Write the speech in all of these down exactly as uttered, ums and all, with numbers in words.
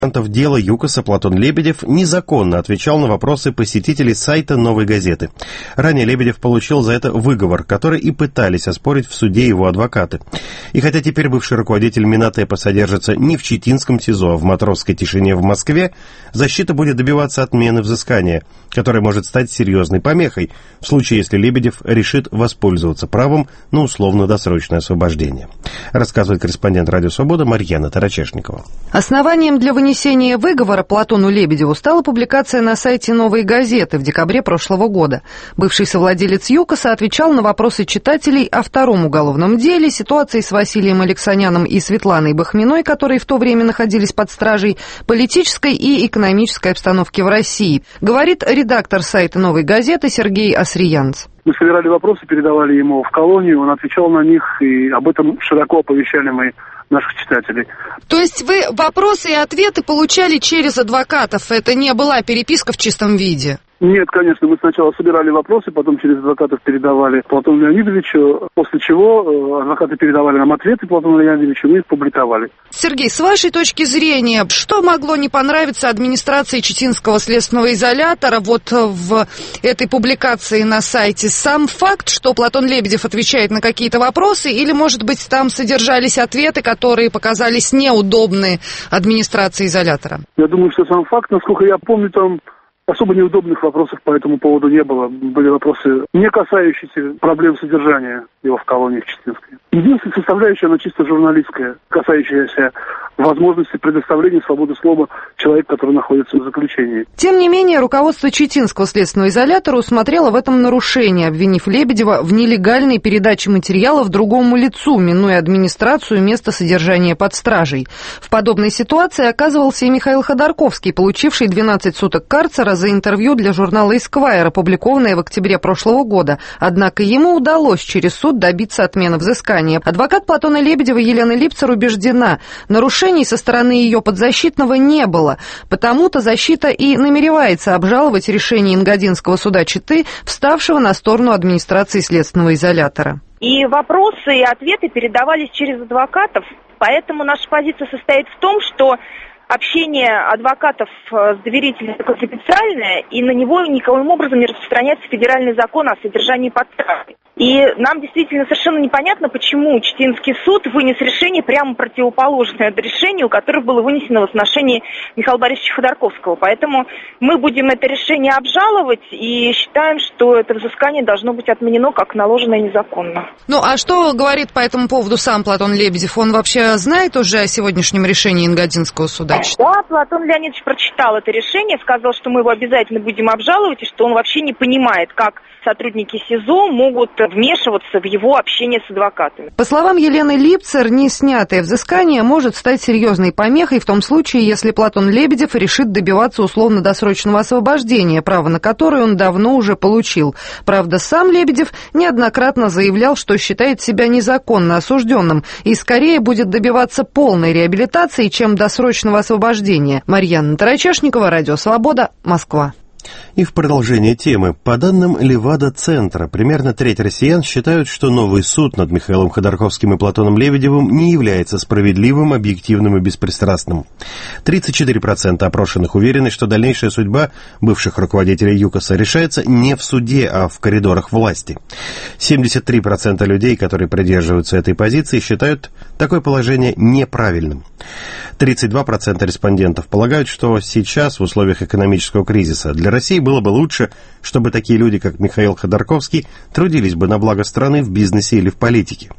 Дела ЮКОСа Платон Лебедев незаконно отвечал на вопросы посетителей сайта «Новой газеты». Ранее Лебедев получил за это выговор, который и пытались оспорить в суде его адвокаты. И хотя теперь бывший руководитель Минатепа содержится не в Читинском СИЗО, а в Матросской тишине в Москве, защита будет добиваться отмены взыскания, которое может стать серьезной помехой в случае, если Лебедев решит воспользоваться правом на условно-досрочное освобождение. Рассказывает корреспондент «Радио Свобода» Марьяна Тарачешникова. Основанием для вынесения выговора Платону Лебедеву стала публикация на сайте «Новой газеты» в декабре прошлого года. Бывший совладелец ЮКОСа отвечал на вопросы читателей о втором уголовном деле, ситуации с Василием Алексаняном и Светланой Бахминой, которые в то время находились под стражей, политической и экономической обстановке в России, говорит редактор сайта «Новой газеты» Сергей Асриянц. Мы собирали вопросы, передавали ему в колонию, он отвечал на них, и об этом широко оповещали мы наших читателей. То есть вы вопросы и ответы получали через адвокатов? Это не была переписка в чистом виде? Нет, конечно, мы сначала собирали вопросы, потом через адвокатов передавали Платону Леонидовичу, после чего адвокаты передавали нам ответы Платону Леонидовичу, мы их публиковали. Сергей, с вашей точки зрения, что могло не понравиться администрации Читинского следственного изолятора вот в этой публикации на сайте? Сам факт, что Платон Лебедев отвечает на какие-то вопросы, или, может быть, там содержались ответы, которые показались неудобны администрации изолятора? Я думаю, что сам факт, насколько я помню, там особо неудобных вопросов по этому поводу не было. Были вопросы, не касающиеся проблем содержания его в колонии в Читинской. Единственная составляющая, она чисто журналистская, касающаяся возможности предоставления свободы слова человеку, который находится в заключении. Тем не менее, руководство Читинского следственного изолятора усмотрело в этом нарушение, обвинив Лебедева в нелегальной передаче материалов другому лицу, минуя администрацию места содержания под стражей. В подобной ситуации оказывался и Михаил Ходорковский, получивший двенадцать суток карцера за интервью для журнала «Эсквайр», опубликованное в октябре прошлого года. Однако ему удалось через суд добиться отмены взыскания. Адвокат Платона Лебедева Елена Липцер убеждена, нарушений со стороны ее подзащитного не было. Потому-то защита и намеревается обжаловать решение Ингодинского суда Читы, вставшего на сторону администрации следственного изолятора. И вопросы и ответы передавались через адвокатов, поэтому наша позиция состоит в том, что общение адвокатов с доверителями конфиденциальное, и на него никоим образом не распространяется федеральный закон о содержании под стражей. И нам действительно совершенно непонятно, почему Читинский суд вынес решение прямо противоположное решению, которое было вынесено в отношении Михаила Борисовича Ходорковского. Поэтому мы будем это решение обжаловать и считаем, что это взыскание должно быть отменено как наложенное незаконно. Ну, а что говорит по этому поводу сам Платон Лебедев? Он вообще знает уже о сегодняшнем решении Ингодинского суда? Да, Платон Леонидович прочитал это решение, сказал, что мы его обязательно будем обжаловать, и что он вообще не понимает, как сотрудники СИЗО могут вмешиваться в его общение с адвокатами. По словам Елены Липцер, не снятое взыскание может стать серьезной помехой в том случае, если Платон Лебедев решит добиваться условно-досрочного освобождения, право на которое он давно уже получил. Правда, сам Лебедев неоднократно заявлял, что считает себя незаконно осужденным и скорее будет добиваться полной реабилитации, чем досрочного освобождения. Марьяна Тарачешникова, Радио Свобода, Москва. И в продолжение темы. По данным Левада-центра, примерно треть россиян считают, что новый суд над Михаилом Ходорковским и Платоном Лебедевым не является справедливым, объективным и беспристрастным. тридцать четыре процента опрошенных уверены, что дальнейшая судьба бывших руководителей ЮКОСа решается не в суде, а в коридорах власти. семьдесят три процента людей, которые придерживаются этой позиции, считают такое положение неправильным. тридцать два процента респондентов полагают, что сейчас, в условиях экономического кризиса, для России было бы лучше, чтобы такие люди, как Михаил Ходорковский, трудились бы на благо страны в бизнесе или в политике.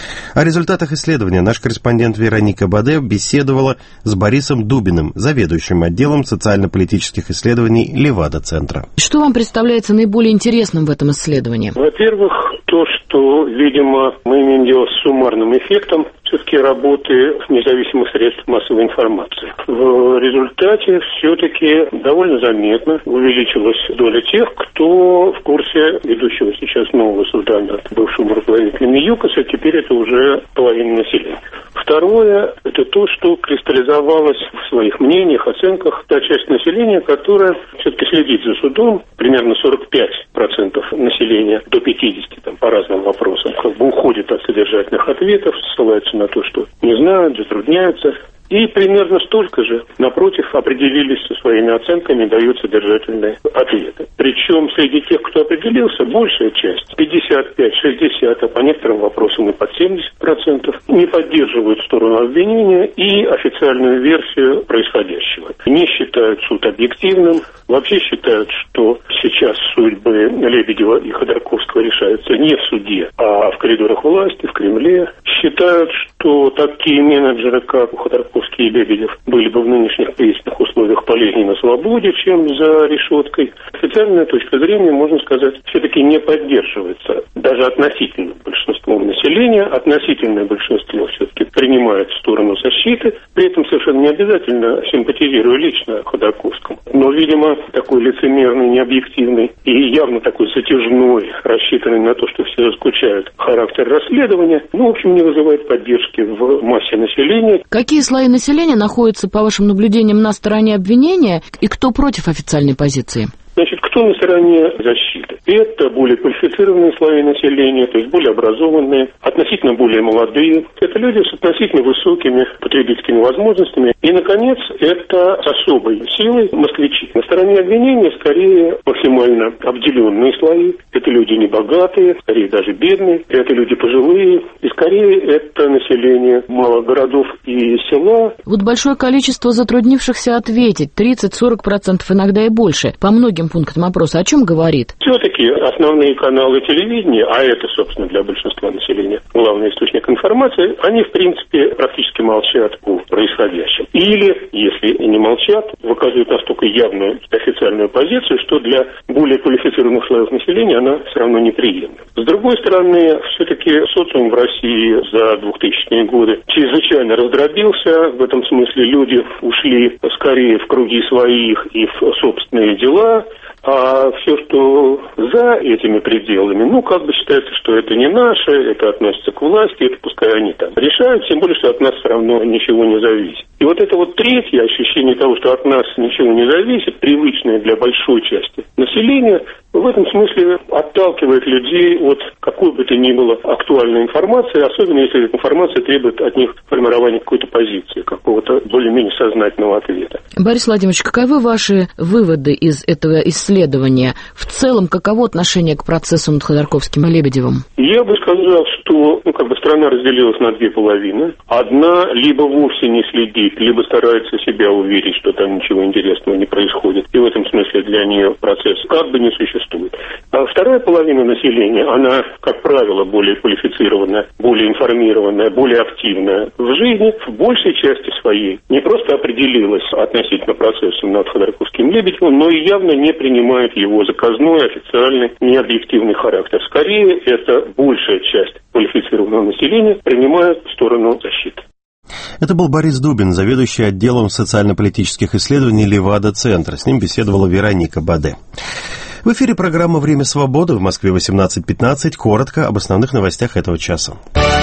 О результатах исследования наш корреспондент Вероника Баде беседовала с Борисом Дубиным, заведующим отделом социально-политических исследований Левада-центра. Что вам представляется наиболее интересным в этом исследовании? Во-первых, то, что, видимо, мы имеем дело с суммарным эффектом все-таки работы независимых средств массовой информации. В результате все-таки довольно заметно увеличилась доля тех, кто в курсе ведущего сейчас нового суда над бывшим руководителем ЮКОСа, теперь это уже половина населения. Второе, это то, что кристаллизовалось в своих мнениях, оценках та часть населения, которая все-таки следит за судом, примерно сорок пять процентов населения, до пятьдесят процентов, там, по разным вопросам, как бы уходит от содержательных ответов, ссылаются на то, что не знают, затрудняются. И примерно столько же, напротив, определились со своими оценками, дают содержательные ответы. Причем среди тех, кто определился, большая часть, пятьдесят пять - шестьдесят, а по некоторым вопросам и под семьдесят процентов, не поддерживают сторону обвинения и официальную версию происходящего. Не считают суд объективным, вообще считают, что сейчас судьбы Лебедева и Ходорковского решаются не в суде, а в коридорах власти, в Кремле. Считают, что такие менеджеры, как Ходорковский и Лебедев, были бы в нынешних кризисных условиях полезнее на свободе, чем за решеткой. Официальная точка зрения, можно сказать, все-таки не поддерживается. Даже относительно большинством населения, относительное большинство все-таки принимает сторону защиты, при этом совершенно не обязательно симпатизируя лично Ходорковскому. Но, видимо, такой лицемерный, необъективный и явно такой затяжной, рассчитанный на то, что все заскучают, характер расследования, ну, в общем, не вызывает поддержки в массе населения. Какие слои населения находятся, по вашим наблюдениям, на стороне обвинения и кто против официальной позиции? Значит, кто на стороне защиты? Это более квалифицированные слои населения, то есть более образованные, относительно более молодые. Это люди с относительно высокими потребительскими возможностями. И, наконец, это с особой силой москвичи. На стороне обвинения скорее максимально обделенные слои. Это люди небогатые, скорее даже бедные. Это люди пожилые. И скорее это население малых городов и села. Вот большое количество затруднившихся ответить, тридцать-сорок процентов, иногда и больше, по многим пунктам опроса. О чем говорит? Все-таки основные каналы телевидения, а это, собственно, для большинства населения главный источник информации, они, в принципе, практически молчат о происходящем. Или, если не молчат, выказывают настолько явную официальную позицию, что для более квалифицированных слоев населения она все равно неприемлема. С другой стороны, все-таки социум в России за двухтысячные годы чрезвычайно раздробился. В этом смысле люди ушли скорее в круги своих и в собственные дела. А все, что за этими пределами, ну, как бы считается, что это не наше, это относится к власти, это пускай они там решают, тем более, что от нас все равно ничего не зависит. И вот это вот третье ощущение того, что от нас ничего не зависит, привычное для большой части населения, в этом смысле отталкивает людей от какой бы то ни было актуальной информации, особенно если эта информация требует от них формирования какой-то позиции, какого-то более-менее сознательного ответа. Борис Владимирович, каковы ваши выводы из этого исследования? В целом, каково отношение к процессу над Ходорковским и Лебедевым? Я бы сказал, что ну, как бы страна разделилась на две половины. Одна либо вовсе не следит, либо старается себя уверить, что там ничего интересного не происходит. И в этом смысле для нее процесс как бы не существует. А вторая половина населения, она, как правило, более квалифицированная, более информированная, более активная в жизни, в большей части своей не просто определилась относительно процесса над Ходорковским и Лебедевым, но и явно не принимает его заказной, официальный, необъективный характер. Скорее, это большая часть квалифицированного населения принимает сторону защиты. Это был Борис Дубин, заведующий отделом социально-политических исследований Левада-центра. С ним беседовала Вероника Баде. В эфире программа «Время свободы» в Москве восемнадцать пятнадцать. Коротко об основных новостях этого часа.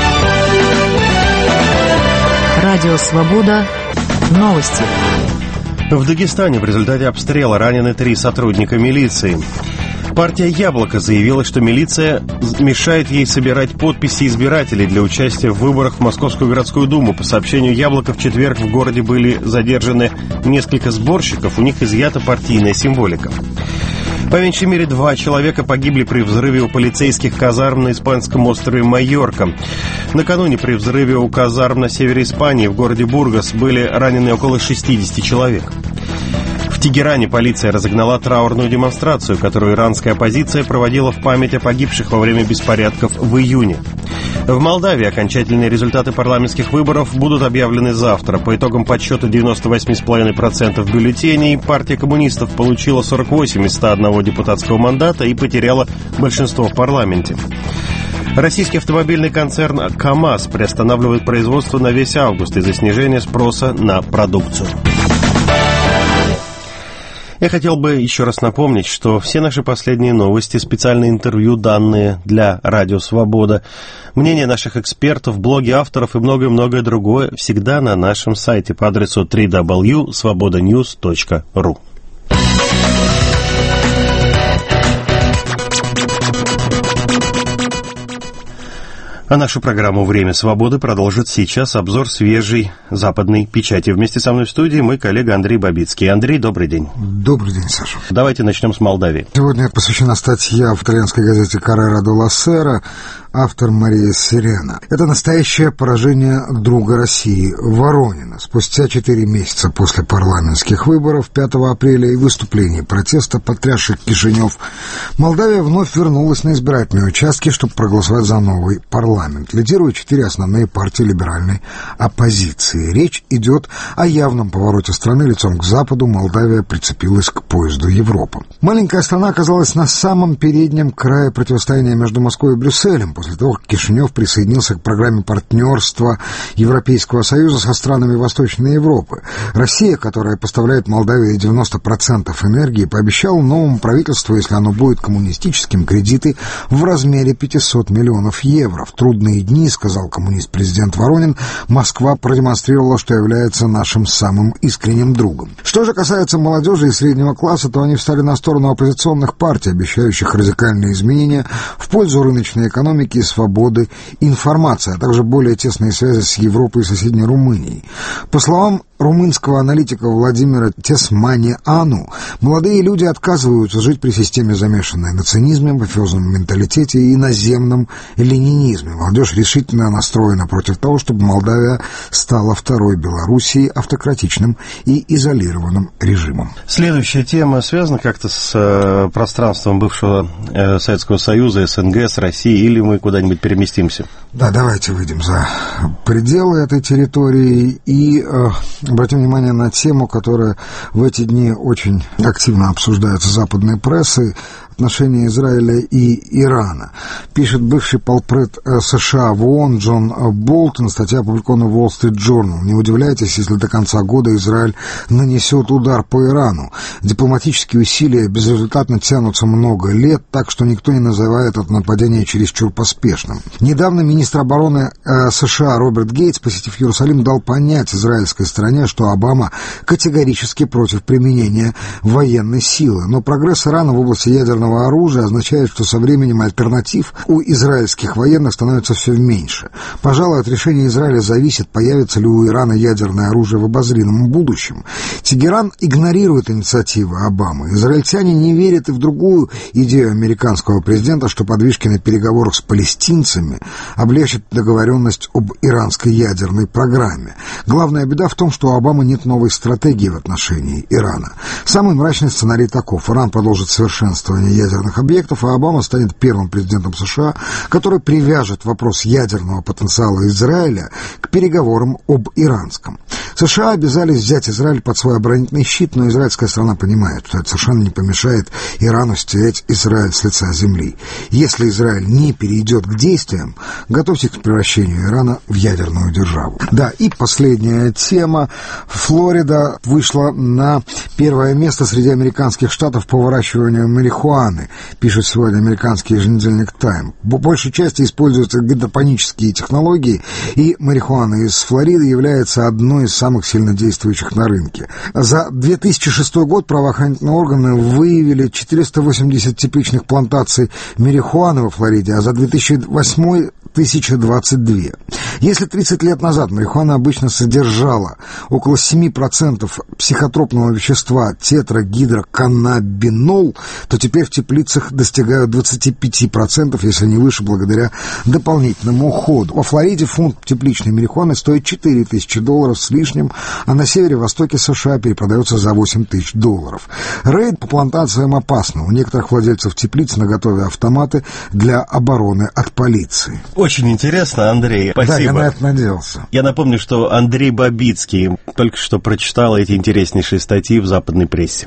Радио «Свобода». Новости. В Дагестане в результате обстрела ранены три сотрудника милиции. Партия «Яблоко» заявила, что милиция мешает ей собирать подписи избирателей для участия в выборах в Московскую городскую думу. По сообщению «Яблоко», в четверг в городе были задержаны несколько сборщиков, у них изъята партийная символика. По меньшей мере два человека погибли при взрыве у полицейских казарм на испанском острове Майорка. Накануне при взрыве у казарм на севере Испании в городе Бургас были ранены около шестьдесят человек. В Тегеране полиция разогнала траурную демонстрацию, которую иранская оппозиция проводила в память о погибших во время беспорядков в июне. В Молдавии окончательные результаты парламентских выборов будут объявлены завтра. По итогам подсчета девяносто восемь целых пять десятых процента бюллетеней партия коммунистов получила сорок восемь из ста одного депутатского мандата и потеряла большинство в парламенте. Российский автомобильный концерн КАМАЗ приостанавливает производство на весь август из-за снижения спроса на продукцию. Я хотел бы еще раз напомнить, что все наши последние новости, специальные интервью, данные для Радио Свобода, мнения наших экспертов, блоги авторов и многое-многое другое всегда на нашем сайте по адресу дабл ю дабл ю дабл ю точка свобода ньюс точка ру. А нашу программу «Время свободы» продолжит сейчас обзор свежей западной печати. Вместе со мной в студии мой коллега Андрей Бабицкий. Андрей, добрый день. Добрый день, Саша. Давайте начнем с Молдавии. Сегодня посвящена статья в итальянской газете «Коррера делла Сера», автор Мария Сирена. Это настоящее поражение друга России Воронина. Спустя четыре месяца после парламентских выборов пятого апреля и выступлений протеста, потрясших Кишинев, Молдавия вновь вернулась на избирательные участки, чтобы проголосовать за новый парламент. Лидируют четыре основные партии либеральной оппозиции. Речь идет о явном повороте страны лицом к Западу. Молдавия прицепилась к поезду Европы. Маленькая страна оказалась на самом переднем крае противостояния между Москвой и Брюсселем, после того, как Кишинев присоединился к программе партнерства Европейского Союза со странами Восточной Европы. Россия, которая поставляет Молдавии девяносто процентов энергии, пообещала новому правительству, если оно будет коммунистическим, кредиты в размере пятьсот миллионов евро. В трудные дни, сказал коммунист-президент Воронин, Москва продемонстрировала, что является нашим самым искренним другом. Что же касается молодежи и среднего класса, то они встали на сторону оппозиционных партий, обещающих радикальные изменения в пользу рыночной экономики и свободы информации, а также более тесные связи с Европой и соседней Румынией. По словам румынского аналитика Владимира Тесманиану, молодые люди отказываются жить при системе, замешанной на цинизме, мафиозном менталитете и иноземном ленинизме. Молодежь решительно настроена против того, чтобы Молдавия стала второй Белоруссией, автократичным и изолированным режимом. Следующая тема связана как-то с э, пространством бывшего э, Советского Союза, СНГ, с Россией, или мы куда-нибудь переместимся? Да, давайте выйдем за пределы этой территории и э, обратим внимание на тему, которая в эти дни очень активно обсуждается западной прессой, отношения Израиля и Ирана. Пишет бывший полпред США в ООН Джон Болтон, статья опубликована в Wall Street Journal. Не удивляйтесь, если до конца года Израиль нанесет удар по Ирану. Дипломатические усилия безрезультатно тянутся много лет, так что никто не называет это нападение чересчур поспешным. Недавно министр обороны США Роберт Гейтс, посетив Иерусалим, дал понять израильской стороне, что Обама категорически против применения военной силы. Но прогресс Ирана в области ядерного оружия означает, что со временем альтернатив у израильских военных становится все меньше. Пожалуй, от решения Израиля зависит, появится ли у Ирана ядерное оружие в обозримом будущем. Тегеран игнорирует инициативы Обамы. Израильтяне не верят и в другую идею американского президента, что подвижки на переговорах с палестинцами облегчат договоренность об иранской ядерной программе. Главная беда в том, что у Обамы нет новой стратегии в отношении Ирана. Самый мрачный сценарий таков: Иран продолжит совершенствование ядерных объектов, а Обама станет первым президентом США, который привяжет вопрос ядерного потенциала Израиля к переговорам об иранском. США обязались взять Израиль под свой оборонительный щит, но израильская страна понимает, что это совершенно не помешает Ирану стереть Израиль с лица земли. Если Израиль не перейдет к действиям, готовьтесь к превращению Ирана в ядерную державу. Да, и последняя тема. Флорида вышла на первое место среди американских штатов по выращиванию марихуаны, пишет сегодня американский еженедельник Time. По большей части используются гидропонические технологии, и марихуана из Флориды является одной из самых сильно действующих на рынке. За две тысячи шестой год правоохранительные органы выявили четыреста восемьдесят типичных плантаций марихуаны во Флориде, а за две тысячи восьмой тысяча двадцать два. Если тридцать лет назад марихуана обычно содержала около семь процентов психотропного вещества тетрагидроканнабинол, то теперь в теплицах достигают двадцать пять процентов, если не выше, благодаря дополнительному уходу. Во Флориде фунт тепличной марихуаны стоит четыре тысячи долларов с лишним, а на севере-востоке США перепродается за восемь тысяч долларов. Рейд по плантациям опасно. У некоторых владельцев теплиц наготове автоматы для обороны от полиции. Очень интересно, Андрей. Спасибо. Да, я на это надеялся. Я напомню, что Андрей Бабицкий только что прочитал эти интереснейшие статьи в западной прессе.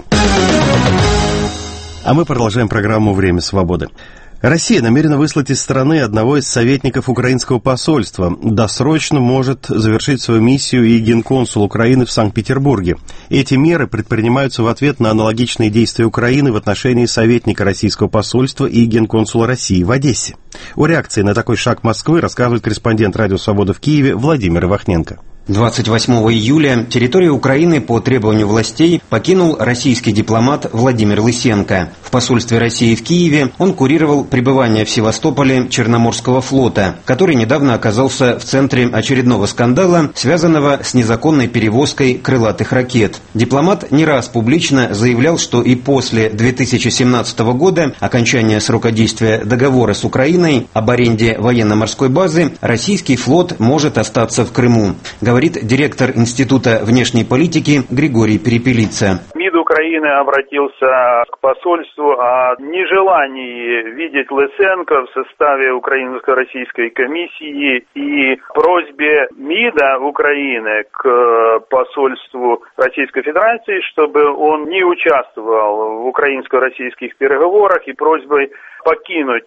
А мы продолжаем программу «Время свободы». Россия намерена выслать из страны одного из советников украинского посольства. Досрочно может завершить свою миссию и генконсул Украины в Санкт-Петербурге. Эти меры предпринимаются в ответ на аналогичные действия Украины в отношении советника российского посольства и генконсула России в Одессе. О реакции на такой шаг Москвы рассказывает корреспондент «Радио Свобода» в Киеве Владимир Ивахненко. двадцать восьмого июля территорию Украины по требованию властей покинул российский дипломат Владимир Лысенко. В посольстве России в Киеве он курировал пребывание в Севастополе Черноморского флота, который недавно оказался в центре очередного скандала, связанного с незаконной перевозкой крылатых ракет. Дипломат не раз публично заявлял, что и после две тысячи семнадцатого года, окончания срока действия договора с Украиной об аренде военно-морской базы, российский флот может остаться в Крыму. Говорит директор Института внешней политики Григорий Перепелица. МИД Украины обратился к посольству о нежелании видеть Лысенко в составе Украинско-российской комиссии и просьбе МИДа Украины к посольству Российской Федерации, чтобы он не участвовал в украинско-российских переговорах, и просьбой покинуть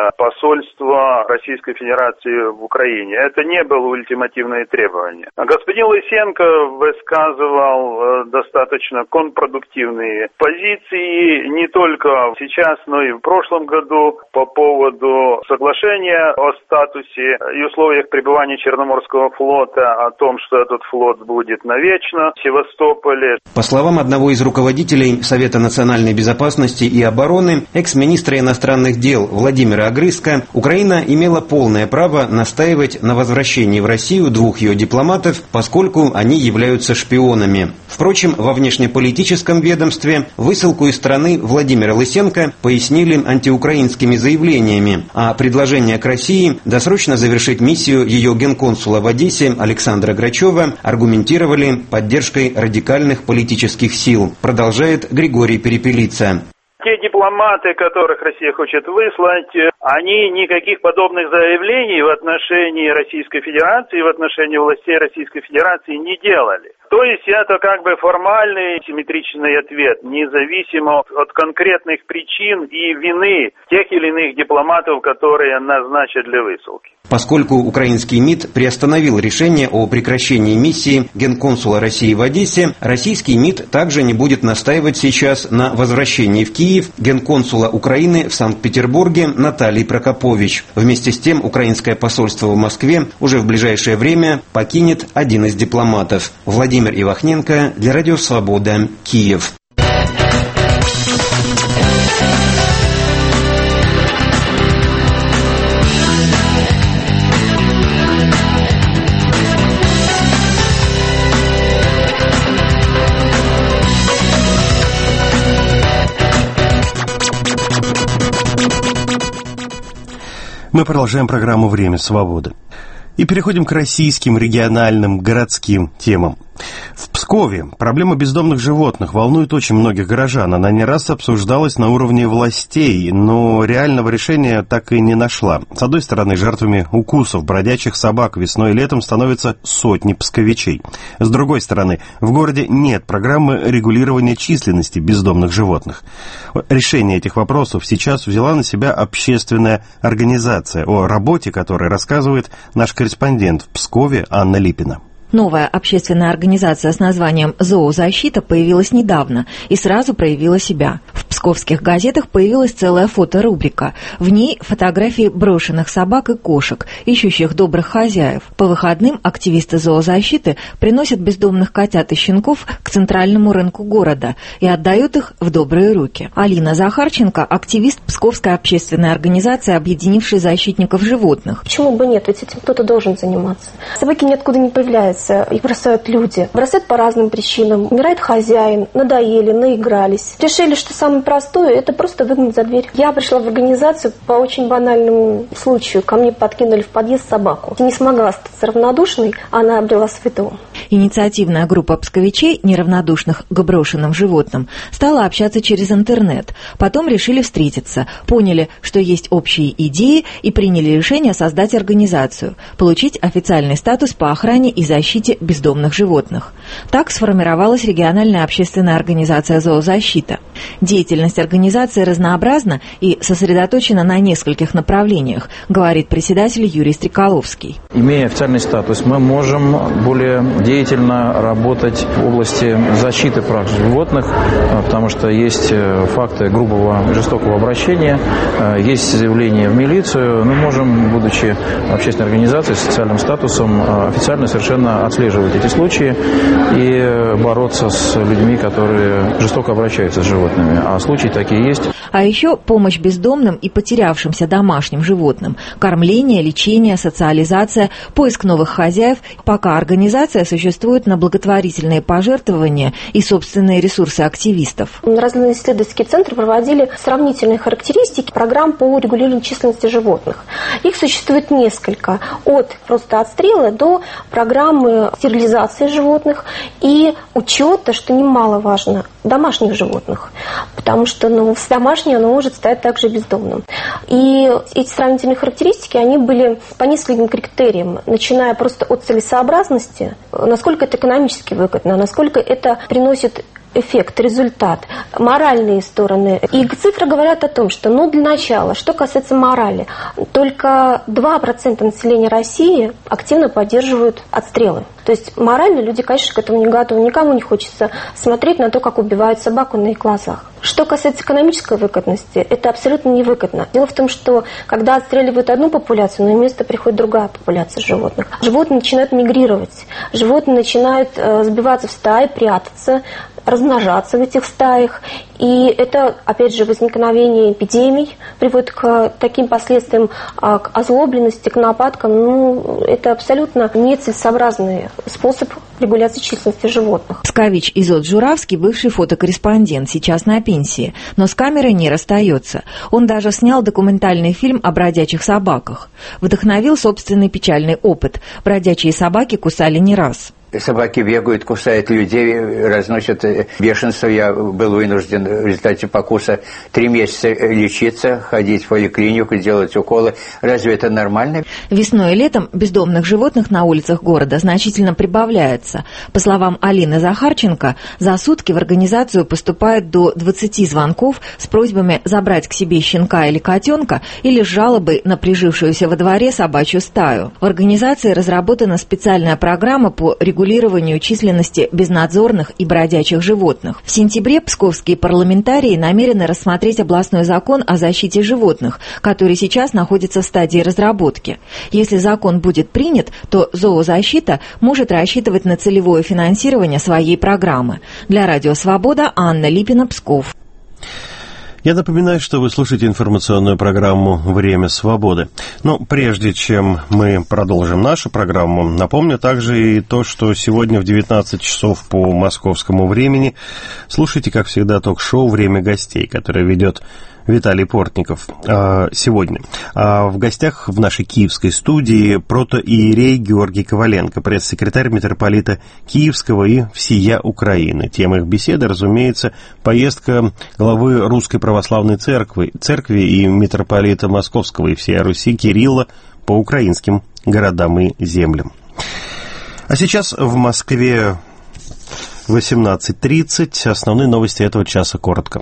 посольство Российской Федерации в Украине. Это не было ультимативное требование. Господин Лысенко высказывал достаточно контрпродуктивные позиции не только сейчас, но и в прошлом году по поводу соглашения о статусе и условиях пребывания Черноморского флота, о том, что этот флот будет навечно в Севастополе. По словам одного из руководителей Совета национальной безопасности и обороны, экс-министра иностранных дел Владимира Огрызка, Украина имела полное право настаивать на возвращении в Россию двух ее дипломатов, поскольку они являются шпионами. Впрочем, во внешнеполитическом ведомстве высылку из страны Владимира Лысенко пояснили антиукраинскими заявлениями, а предложение к России досрочно завершить миссию ее генконсула в Одессе Александра Грачева аргументировали поддержкой радикальных политических сил, продолжает Григорий Перепелица. Те дипломаты, которых Россия хочет выслать, они никаких подобных заявлений в отношении Российской Федерации, в отношении властей Российской Федерации не делали. То есть это как бы формальный симметричный ответ, независимо от конкретных причин и вины тех или иных дипломатов, которые назначат для высылки. Поскольку украинский МИД приостановил решение о прекращении миссии генконсула России в Одессе, российский МИД также не будет настаивать сейчас на возвращении в Киев генконсула Украины в Санкт-Петербурге Натальи Прокопович. Вместе с тем, украинское посольство в Москве уже в ближайшее время покинет один из дипломатов. Владимир Ивахненко для Радио Свобода, Киев. Мы продолжаем программу «Время свободы». И переходим к российским региональным городским темам. В Пскове проблема бездомных животных волнует очень многих горожан. Она не раз обсуждалась на уровне властей, но реального решения так и не нашла. С одной стороны, жертвами укусов бродячих собак весной и летом становятся сотни псковичей. С другой стороны, в городе нет программы регулирования численности бездомных животных. Решение этих вопросов сейчас взяла на себя общественная организация, о работе которой рассказывает наш корреспондент в Пскове Анна Липина. Новая общественная организация с названием «Зоозащита» появилась недавно и сразу проявила себя. В псковских газетах появилась целая фоторубрика. В ней фотографии брошенных собак и кошек, ищущих добрых хозяев. По выходным активисты зоозащиты приносят бездомных котят и щенков к центральному рынку города и отдают их в добрые руки. Алина Захарченко – активист Псковской общественной организации, объединившей защитников животных. Почему бы нет? Ведь этим кто-то должен заниматься. Собаки ниоткуда не появляются. Их бросают люди. Бросают по разным причинам. Умирает хозяин, надоели, наигрались. Решили, что самое простое – это просто выгнать за дверь. Я пришла в организацию по очень банальному случаю. Ко мне подкинули в подъезд собаку. Я не смогла остаться равнодушной, она обрела свой дом. Инициативная группа псковичей, неравнодушных к брошенным животным, стала общаться через интернет. Потом решили встретиться, поняли, что есть общие идеи и приняли решение создать организацию, получить официальный статус по охране и защите бездомных животных. Так сформировалась региональная общественная организация «Зоозащита». Деятельность организации разнообразна и сосредоточена на нескольких направлениях, говорит председатель Юрий Стрекаловский. Имея официальный статус, мы можем более деятельно работать в области защиты прав животных, потому что есть факты грубого жестокого обращения, есть заявление в милицию. Мы можем, будучи общественной организацией с социальным статусом, официально совершенно отслеживать эти случаи и бороться с людьми, которые жестоко обращаются с животными. А случаи такие есть. А еще помощь бездомным и потерявшимся домашним животным, кормление, лечение, социализация, поиск новых хозяев. Пока организация существует на благотворительные пожертвования и собственные ресурсы активистов. Разные исследовательские центры проводили сравнительные характеристики программ по регулированию численности животных. Их существует несколько. От просто отстрела до программы стерилизации животных и учета, что немаловажно, домашних животных. Потому что ну, домашнее оно может стать также бездомным. И эти сравнительные характеристики, они были по нескольким критериям, начиная просто от целесообразности, насколько это экономически выгодно, насколько это приносит эффект, результат, моральные стороны. И цифры говорят о том, что, ну, для начала, что касается морали, только два процента населения России активно поддерживают отстрелы. То есть морально люди, конечно, к этому не готовы. Никому не хочется смотреть на то, как убивают собаку на их глазах. Что касается экономической выгодности, это абсолютно невыгодно. Дело в том, что когда отстреливают одну популяцию, на место приходит другая популяция животных. Животные начинают мигрировать, животные начинают э, сбиваться в стаи, прятаться, размножаться в этих стаях. И это, опять же, возникновение эпидемий приводит к таким последствиям, к озлобленности, к нападкам. Ну, это абсолютно нецелесообразный способ регуляции численности животных. Пскович Изот Журавский, бывший фотокорреспондент, сейчас на пенсии, но с камерой не расстается. Он даже снял документальный фильм о бродячих собаках. Вдохновил собственный печальный опыт. Бродячие собаки кусали не раз. Собаки бегают, кусают людей, разносят бешенство. Я был вынужден в результате покуса три месяца лечиться, ходить в поликлинику, делать уколы. Разве это нормально? Весной и летом бездомных животных на улицах города значительно прибавляется. По словам Алины Захарченко, за сутки в организацию поступает до двадцати звонков с просьбами забрать к себе щенка или котенка или с жалобой на прижившуюся во дворе собачью стаю. В организации разработана специальная программа по регулированию регулированию численности безнадзорных и бродячих животных. В сентябре псковские парламентарии намерены рассмотреть областной закон о защите животных, который сейчас находится в стадии разработки. Если закон будет принят, то зоозащита может рассчитывать на целевое финансирование своей программы. Для Радио Свобода Анна Липина, Псков. Я напоминаю, что вы слушаете информационную программу «Время свободы». Но прежде чем мы продолжим нашу программу, напомню также и то, что сегодня в девятнадцать часов по московскому времени слушайте, как всегда, ток-шоу «Время гостей», которое ведет Виталий Портников сегодня. А в гостях в нашей киевской студии протоиерей Георгий Коваленко, пресс-секретарь митрополита Киевского и всея Украины. Тема их беседы, разумеется, поездка главы Русской Православной Церкви, церкви и митрополита Московского и всея Руси Кирилла по украинским городам и землям. А сейчас в Москве восемнадцать тридцать. Основные новости этого часа коротко.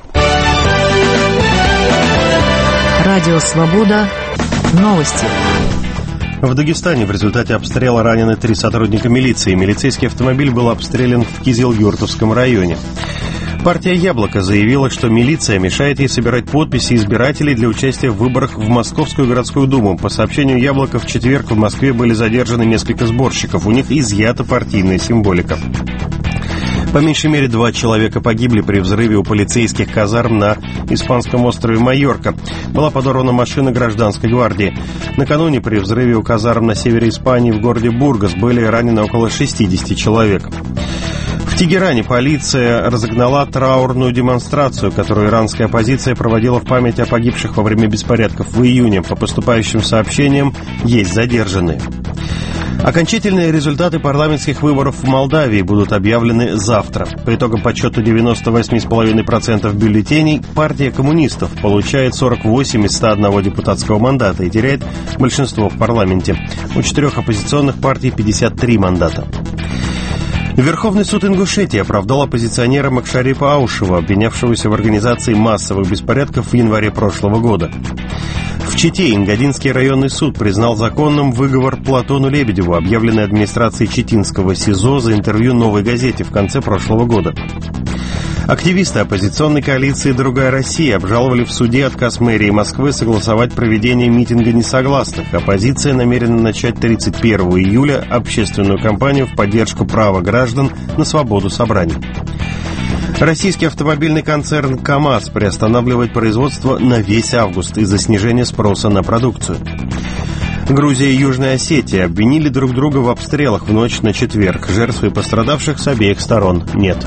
Радио «Свобода». Новости. В Дагестане в результате обстрела ранены три сотрудника милиции. Милицейский автомобиль был обстрелян в Кизил-Юртовском районе. Партия «Яблоко» заявила, что милиция мешает ей собирать подписи избирателей для участия в выборах в Московскую городскую думу. По сообщению «Яблока», в четверг в Москве были задержаны несколько сборщиков. У них изъята партийная символика. По меньшей мере два человека погибли при взрыве у полицейских казарм на испанском острове Майорка. Была подорвана машина гражданской гвардии. Накануне при взрыве у казарм на севере Испании в городе Бургас были ранены около шестидесяти человек. В Тегеране полиция разогнала траурную демонстрацию, которую иранская оппозиция проводила в память о погибших во время беспорядков в июне. По поступающим сообщениям, есть задержанные. Окончательные результаты парламентских выборов в Молдавии будут объявлены завтра. По итогам подсчета девяносто восемь целых пять десятых процента бюллетеней партия коммунистов получает сорок восемь из ста одного депутатского мандата и теряет большинство в парламенте. У четырех оппозиционных партий пятьдесят три мандата. Верховный суд Ингушетии оправдал оппозиционера Макшарипа Аушева, обвинявшегося в организации массовых беспорядков в январе прошлого года. В Чите Ингодинский районный суд признал законным выговор Платону Лебедеву, объявленный администрацией Читинского СИЗО за интервью «Новой газете» в конце прошлого года. Активисты оппозиционной коалиции «Другая Россия» обжаловали в суде отказ мэрии Москвы согласовать проведение митинга несогласных. Оппозиция намерена начать тридцать первого июля общественную кампанию в поддержку права граждан на свободу собраний. Российский автомобильный концерн КАМАЗ приостанавливает производство на весь август из-за снижения спроса на продукцию. Грузия и Южная Осетия обвинили друг друга в обстрелах в ночь на четверг. Жертв и пострадавших с обеих сторон нет.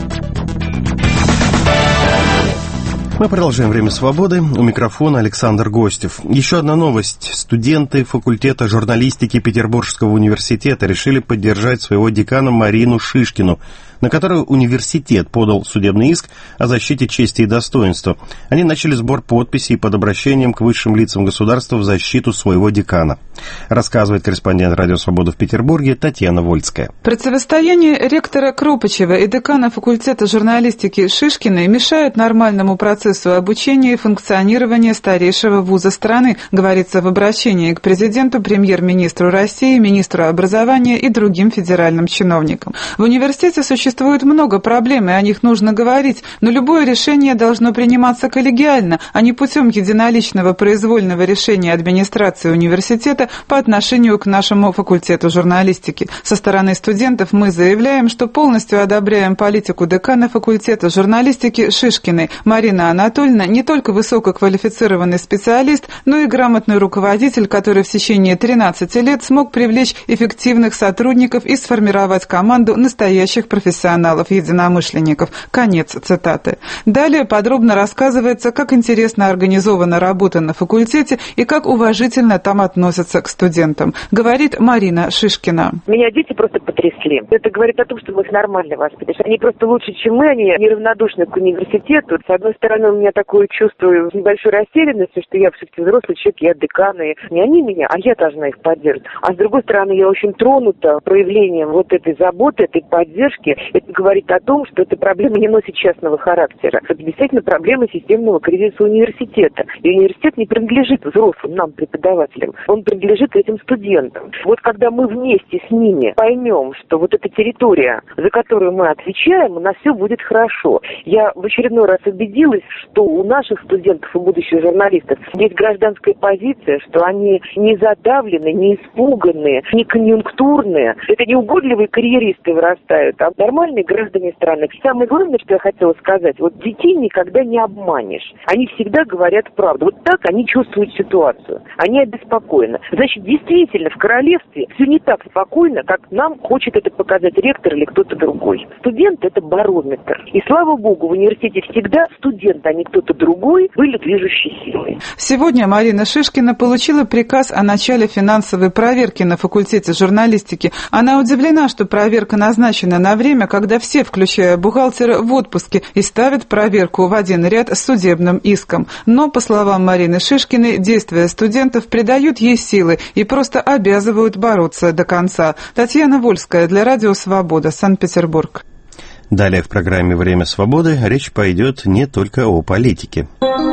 Мы продолжаем «Время свободы». У микрофона Александр Гостев. Еще одна новость. Студенты факультета журналистики Петербургского университета решили поддержать своего декана Марину Шишкину, на которую университет подал судебный иск о защите чести и достоинства. Они начали сбор подписей под обращением к высшим лицам государства в защиту своего декана. Рассказывает корреспондент «Радио Свобода» в Петербурге Татьяна Вольская. Противостояние ректора Кропачева и декана факультета журналистики Шишкиной мешает нормальному процессу обучения и функционирования старейшего вуза страны, говорится в обращении к президенту, премьер-министру России, министру образования и другим федеральным чиновникам. В университете существует Существует много проблем, и о них нужно говорить, но любое решение должно приниматься коллегиально, а не путем единоличного произвольного решения администрации университета по отношению к нашему факультету журналистики. Со стороны студентов мы заявляем, что полностью одобряем политику декана факультета журналистики Шишкиной. Марина Анатольевна не только высококвалифицированный специалист, но и грамотный руководитель, который в течение тринадцати лет смог привлечь эффективных сотрудников и сформировать команду настоящих профессионалов. Профессионалов-единомышленников. Конец цитаты. Далее подробно рассказывается, как интересно организована работа на факультете и как уважительно там относятся к студентам. Говорит Марина Шишкина. Меня дети просто потрясли. Это говорит о том, что мы их нормально воспитали. Они просто лучше, чем мы, они неравнодушны к университету. С одной стороны, у меня такое чувство небольшой растерянности, что я все-таки взрослый человек, я декан, и не они меня, а я должна их поддерживать. А с другой стороны, я очень тронута проявлением вот этой заботы, этой поддержки. Это говорит о том, что эта проблема не носит частного характера. Это действительно проблема системного кризиса университета. И университет не принадлежит взрослым нам, преподавателям. Он принадлежит этим студентам. Вот когда мы вместе с ними поймем, что вот эта территория, за которую мы отвечаем, у нас все будет хорошо. Я в очередной раз убедилась, что у наших студентов и будущих журналистов есть гражданская позиция, что они не задавлены, не испуганные, не конъюнктурные. Это не угодливые карьеристы вырастают, а нормальные граждане страны. Самое главное, что я хотела сказать, вот детей никогда не обманешь. Они всегда говорят правду. Вот так они чувствуют ситуацию. Они обеспокоены. Значит, действительно, в королевстве все не так спокойно, как нам хочет это показать ректор или кто-то другой. Студент – это барометр. И слава богу, в университете всегда студент, а не кто-то другой, были движущей силой. Сегодня Марина Шишкина получила приказ о начале финансовой проверки на факультете журналистики. Она удивлена, что проверка назначена на время, когда все, включая бухгалтера, в отпуске и ставят проверку в один ряд с судебным иском. Но, по словам Марины Шишкиной, действия студентов придают ей силы и просто обязывают бороться до конца. Татьяна Вольская для Радио Свобода, Санкт-Петербург. Далее в программе «Время свободы» речь пойдет не только о политике.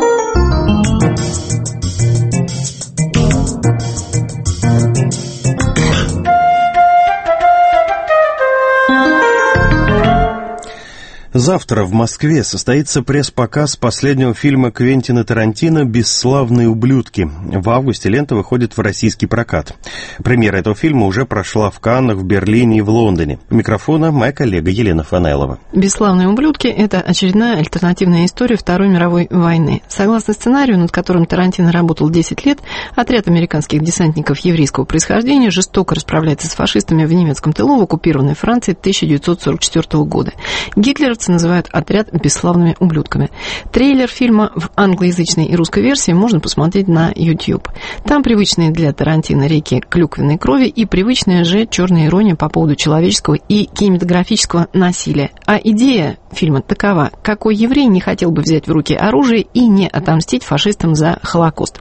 Завтра в Москве состоится пресс-показ последнего фильма Квентина Тарантино «Бесславные ублюдки». В августе лента выходит в российский прокат. Премьера этого фильма уже прошла в Каннах, в Берлине и в Лондоне. У микрофона моя коллега Елена Фанайлова. «Бесславные ублюдки» — это очередная альтернативная история Второй мировой войны. Согласно сценарию, над которым Тарантино работал десять лет, отряд американских десантников еврейского происхождения жестоко расправляется с фашистами в немецком тылу в оккупированной Франции тысяча девятьсот сорок четвёртого года. Гитлеровцы называют отряд бесславными ублюдками. Трейлер фильма в англоязычной и русской версии можно посмотреть на YouTube. Там привычные для Тарантино реки клюквенной крови и привычная же черная ирония по поводу человеческого и кинематографического насилия. А идея фильма такова: какой еврей не хотел бы взять в руки оружие и не отомстить фашистам за Холокост?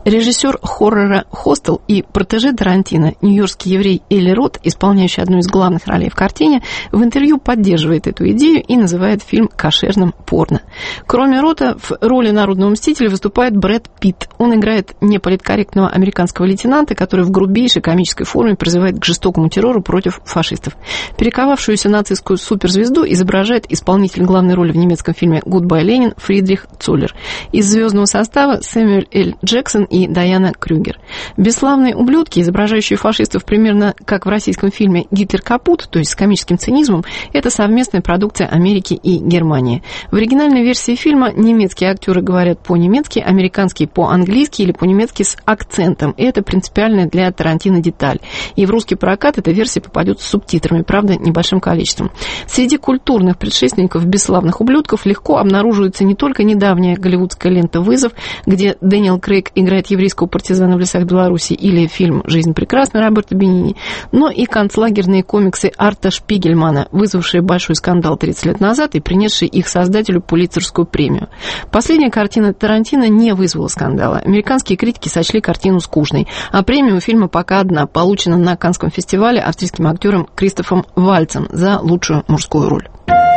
Режиссер хоррора «Хостел» и протеже Тарантино, нью-йоркский еврей Эли Рот, исполняющий одну из главных ролей в картине, в интервью поддерживает эту идею и называет фильм кошерным порно. Кроме Рота, в роли народного мстителя выступает Брэд Питт. Он играет неполиткорректного американского лейтенанта, который в грубейшей комической форме призывает к жестокому террору против фашистов. Перековавшуюся нацистскую суперзвезду изображает исполнитель главной роли в немецком фильме «Гудбай, Ленин» Фридрих Цоллер. Из звездного состава Сэмюэль Л. Джексон и Дайана Крюгер. Бесславные ублюдки, изображающие фашистов примерно как в российском фильме «Гитлер капут», то есть с комическим цинизмом, это совместная продукция Америки и Германии. В оригинальной версии фильма немецкие актеры говорят по-немецки, американские по-английски или по-немецки с акцентом. И это принципиальная для Тарантино деталь. И в русский прокат эта версия попадет с субтитрами, правда, небольшим количеством. Среди культурных предшественников бесславных ублюдков легко обнаруживается не только недавняя голливудская лента «Вызов», где Дэниел Крейг играет еврейского партизана в лесах Беларуси, или фильм «Жизнь прекрасна» Роберто Бенини, но и концлагерные комиксы Арта Шпигельмана, вызвавшие большой скандал тридцать лет назад и принесшие их создателю Пулитцерскую премию. Последняя картина Тарантино не вызвала скандала. Американские критики сочли картину скучной, а премия у фильма пока одна, получена на Каннском фестивале австрийским актером Кристофом Вальцем за лучшую мужскую роль.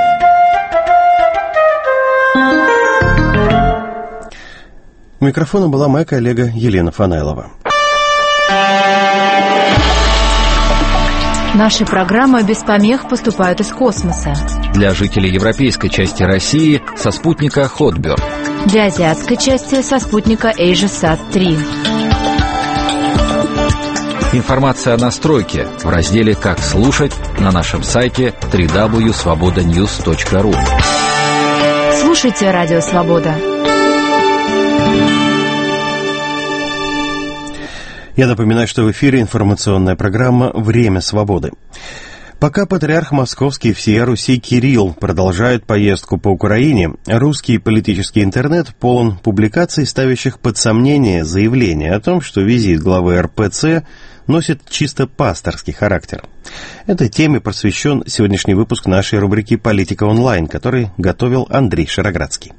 У микрофона была моя коллега Елена Фанайлова. Наши программы без помех поступают из космоса. Для жителей европейской части России со спутника Хотберг. Для азиатской части со спутника AsiaSat три. Информация о настройке в разделе «Как слушать» на нашем сайте дабл ю дабл ю дабл ю точка свобода ньюс точка ру. Слушайте Радио Свобода. Я напоминаю, что в эфире информационная программа «Время свободы». Пока патриарх Московский всея Руси Кирилл продолжает поездку по Украине, русский политический интернет полон публикаций, ставящих под сомнение заявление о том, что визит главы эр пэ цэ носит чисто пасторский характер. Этой теме посвящен сегодняшний выпуск нашей рубрики «Политика онлайн», который готовил Андрей Шароградский.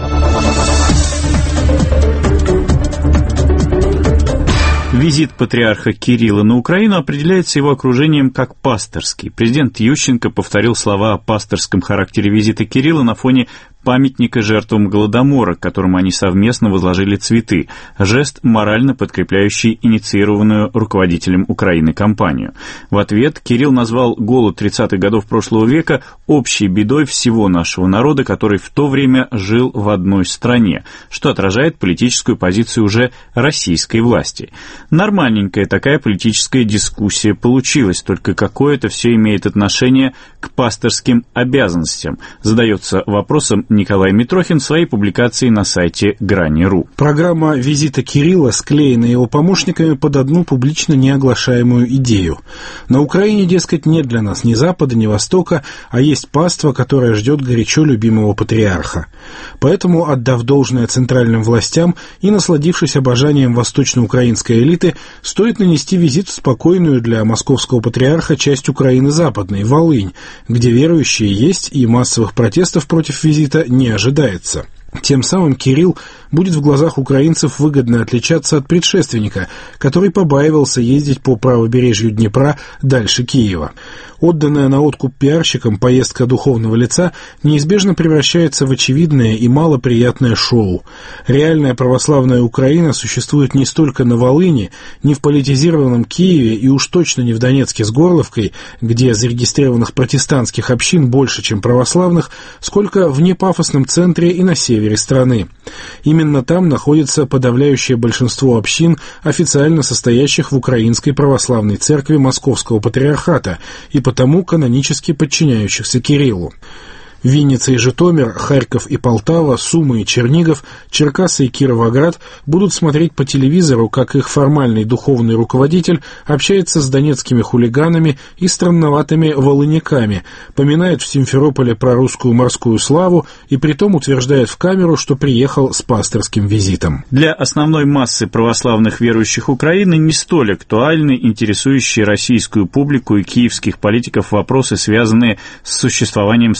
Визит патриарха Кирилла на Украину определяется его окружением как пасторский. Президент Ющенко повторил слова о пасторском характере визита Кирилла на фоне памятника жертвам Голодомора, к которому они совместно возложили цветы. Жест, морально подкрепляющий инициированную руководителем Украины кампанию. В ответ Кирилл назвал голод тридцатых годов прошлого века общей бедой всего нашего народа, который в то время жил в одной стране, что отражает политическую позицию уже российской власти. Нормальненькая такая политическая дискуссия получилась, только какое это все имеет отношение к пасторским обязанностям, задается вопросом Николай Митрохин в своей публикации на сайте Грани точка ру. Программа визита Кирилла склеена его помощниками под одну публично неоглашаемую идею. На Украине, дескать, нет для нас ни Запада, ни Востока, а есть паства, которая ждет горячо любимого патриарха. Поэтому, отдав должное центральным властям и насладившись обожанием восточноукраинской элиты, стоит нанести визит в спокойную для московского патриарха часть Украины западной, Волынь, где верующие есть и массовых протестов против визита не ожидается. Тем самым Кирилл будет в глазах украинцев выгодно отличаться от предшественника, который побаивался ездить по правобережью Днепра дальше Киева. Отданная на откуп пиарщикам поездка духовного лица неизбежно превращается в очевидное и малоприятное шоу. Реальная православная Украина существует не столько на Волыни, не в политизированном Киеве и уж точно не в Донецке с Горловкой, где зарегистрированных протестантских общин больше, чем православных, сколько в непафосном центре и на севере страны. Именно там находится подавляющее большинство общин, официально состоящих в Украинской православной церкви Московского патриархата и потому канонически подчиняющихся Кириллу. Винница и Житомир, Харьков и Полтава, Сумы и Чернигов, Черкассы и Кировоград будут смотреть по телевизору, как их формальный духовный руководитель общается с донецкими хулиганами и странноватыми волыняками, поминает в Симферополе про русскую морскую славу и притом утверждает в камеру, что приехал с пасторским визитом. Для основной массы православных верующих Украины не столь актуальны интересующие российскую публику и киевских политиков вопросы, связанные с существованием в стране трех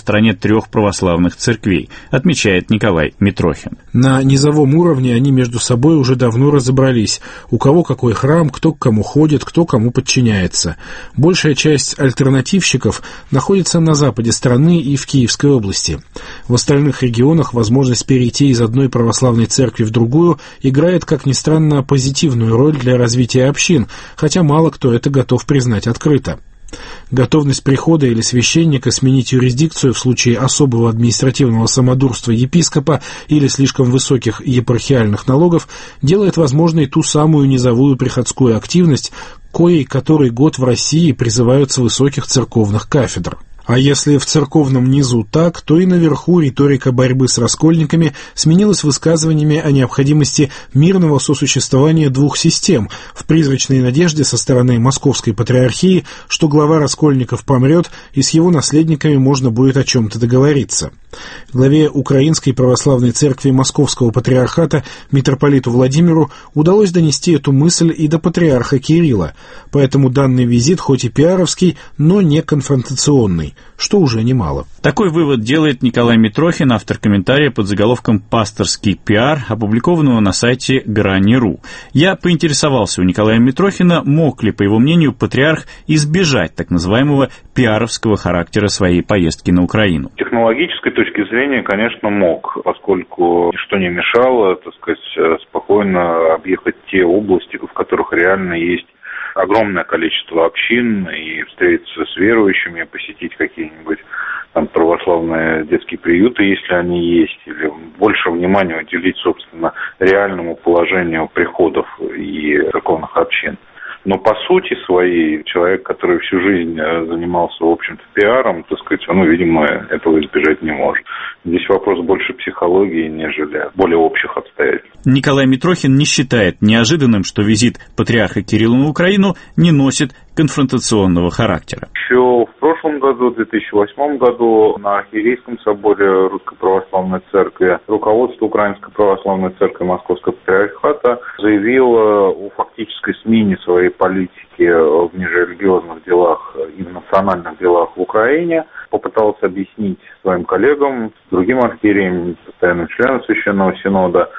трех православных церквей, отмечает Николай Митрохин. На низовом уровне они между собой уже давно разобрались, у кого какой храм, кто к кому ходит, кто кому подчиняется. Большая часть альтернативщиков находится на западе страны и в Киевской области. В остальных регионах возможность перейти из одной православной церкви в другую играет, как ни странно, позитивную роль для развития общин, хотя мало кто это готов признать открыто. Готовность прихода или священника сменить юрисдикцию в случае особого административного самодурства епископа или слишком высоких епархиальных налогов делает возможной ту самую низовую приходскую активность, коей который год в России призывают с высоких церковных кафедр. А если в церковном низу так, то и наверху риторика борьбы с раскольниками сменилась высказываниями о необходимости мирного сосуществования двух систем, в призрачной надежде со стороны Московской Патриархии, что глава раскольников помрет, и с его наследниками можно будет о чем-то договориться. Главе Украинской Православной Церкви Московского Патриархата митрополиту Владимиру удалось донести эту мысль и до патриарха Кирилла, поэтому данный визит хоть и пиаровский, но не конфронтационный, что уже немало. Такой вывод делает Николай Митрохин, автор комментария под заголовком «Пасторский пиар», опубликованного на сайте Грани точка ру. Я поинтересовался у Николая Митрохина, мог ли, по его мнению, патриарх избежать так называемого пиаровского характера своей поездки на Украину. Технологической точки зрения, конечно, мог, поскольку ничто не мешало, так сказать, спокойно объехать те области, в которых реально есть огромное количество общин, и встретиться с верующими, посетить какие-нибудь там православные детские приюты, если они есть, или больше внимания уделить, собственно, реальному положению приходов и церковных общин. Но по сути своей, человек, который всю жизнь занимался, в общем-то, пиаром, так сказать, он, видимо, этого избежать не может. Здесь вопрос больше психологии, нежели более общих обстоятельств. Николай Митрохин не считает неожиданным, что визит патриарха Кирилла на Украину не носит конфронтационного характера. Еще в прошлом году, в две тысячи восьмом году, на Архиерейском соборе Русской Православной Церкви руководство Украинской Православной Церкви Московского Патриархата заявило о фактической смене своей политики в межрелигиозных делах и в национальных делах в Украине. Попыталось объяснить своим коллегам, другим архиереям, постоянным членам Священного Синода,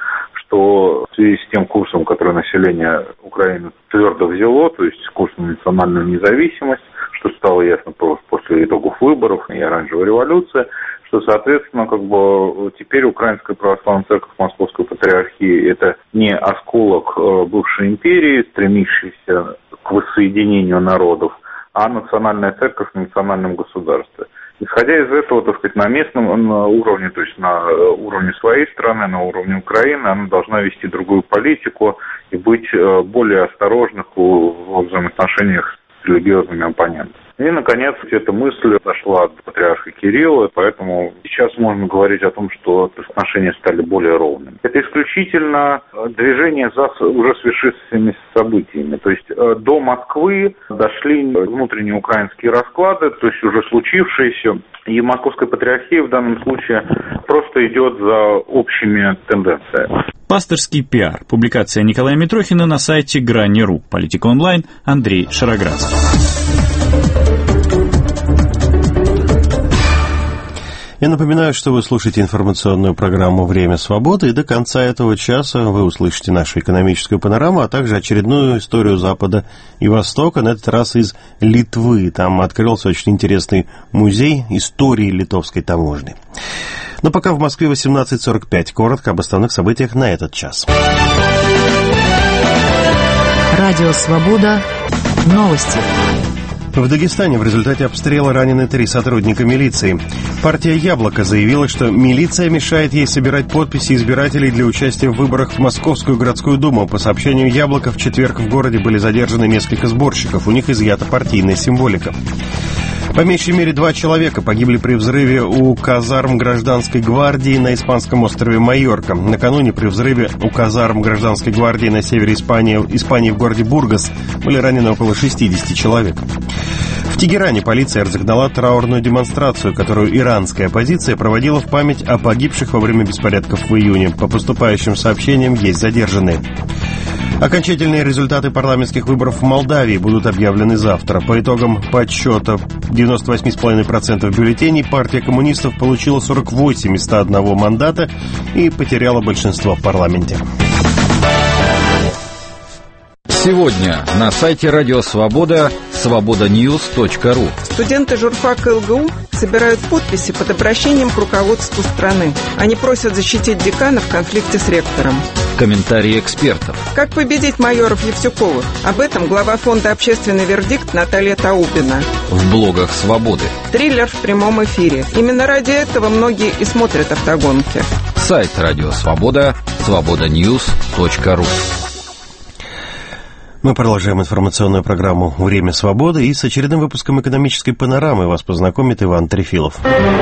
что в связи с тем курсом, который население Украины твердо взяло, то есть курс на национальную независимость, что стало ясно после итогов выборов и оранжевой революции, что, соответственно, как бы теперь Украинская Православная Церковь Московской Патриархии – это не осколок бывшей империи, стремящийся к воссоединению народов, а национальная церковь в национальном государстве. Исходя из этого, так сказать, на местном уровне, то есть на уровне своей страны, на уровне Украины, она должна вести другую политику и быть более осторожной в взаимоотношениях с религиозными оппонентами. И, наконец, эта мысль дошла до патриарха Кирилла, поэтому сейчас можно говорить о том, что отношения стали более ровными. Это исключительно движение за уже свершившимися событиями. То есть до Москвы дошли внутренние украинские расклады, то есть уже случившиеся, и Московская Патриархия в данном случае просто идет за общими тенденциями. Пасторский пиар. Публикация Николая Митрохина на сайте Грани точка ру. Политика онлайн. Андрей Шароградский. Я напоминаю, что вы слушаете информационную программу «Время свободы», и до конца этого часа вы услышите нашу экономическую панораму, а также очередную историю Запада и Востока, на этот раз из Литвы. Там открылся очень интересный музей истории литовской таможни. Но пока в Москве восемнадцать сорок пять. Коротко об основных событиях на этот час. Радио «Свобода». Новости. В Дагестане в результате обстрела ранены три сотрудника милиции. Партия «Яблоко» заявила, что милиция мешает ей собирать подписи избирателей для участия в выборах в Московскую городскую думу. По сообщению «Яблоко», в четверг в городе были задержаны несколько сборщиков. У них изъята партийная символика. По меньшей мере два человека погибли при взрыве у казарм гражданской гвардии на испанском острове Майорка. Накануне при взрыве у казарм гражданской гвардии на севере Испании, Испании в городе Бургас были ранены около шестьдесят человек. В Тегеране полиция разогнала траурную демонстрацию, которую иранская оппозиция проводила в память о погибших во время беспорядков в июне. По поступающим сообщениям есть задержанные. Окончательные результаты парламентских выборов в Молдавии будут объявлены завтра. По итогам подсчета девяносто восемь целых пять десятых процента бюллетеней партия коммунистов получила сорок восемь из ста одного мандата и потеряла большинство в парламенте. Сегодня на сайте Радио Свобода свобода ньюс точка ру. Студенты журфака эл гэ у собирают подписи под обращением к руководству страны. Они просят защитить декана в конфликте с ректором. Комментарии экспертов. Как победить майоров Евсюковых? Об этом глава фонда «Общественный вердикт» Наталья Таубина. В блогах Свободы. Триллер в прямом эфире. Именно ради этого многие и смотрят автогонки. Сайт Радио Свобода свобода ньюс точка ру. Мы продолжаем информационную программу «Время свободы», и с очередным выпуском экономической панорамы вас познакомит Иван Трефилов.